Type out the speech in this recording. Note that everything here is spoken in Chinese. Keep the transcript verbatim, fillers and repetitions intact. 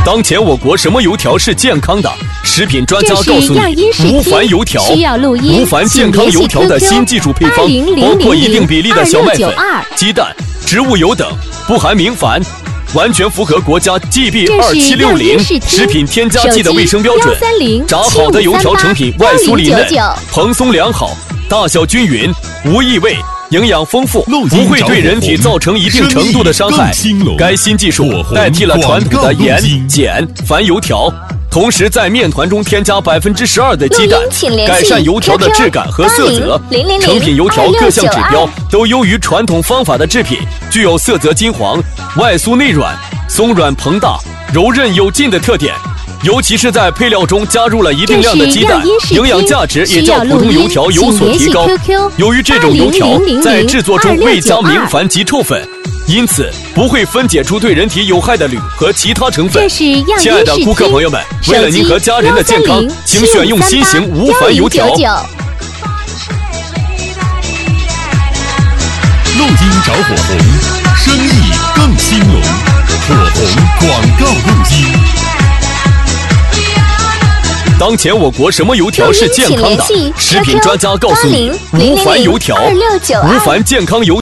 当前我国什么油条是健康的？食品专家告诉你，无麸油条。无麸健康油条的新技术配方包括一定比例的小麦粉、鸡蛋、植物油等，不含明矾，完全符合国家 G B 二七六零食品添加剂的卫生标准。炸好的油条成品外酥里嫩，蓬松良好，大小均匀，无异味。营养丰富，不会对人体造成一定程度的伤害。该新技术代替了传统的盐、碱、麸油条，同时在面团中添加百分之十二的鸡蛋，改善油条的质感和色泽。成品油条各项指标都优于传统方法的制品，具有色泽金黄、外酥内软、松软膨大、柔韧有劲的特点。尤其是在配料中加入了一定量的鸡蛋，营养价值也较普通油条有所提高。由于这种油条在制作中未加明矾及臭粉，因此不会分解出对人体有害的铝和其他成分。亲爱的顾客朋友们，为了您和家人的健康，请选用新型无麸油条。 录音找火红，生意更兴隆。火红广告录音。 当前我国什么油条是健康的？食品专家告诉你，无麸油条。无麸健康油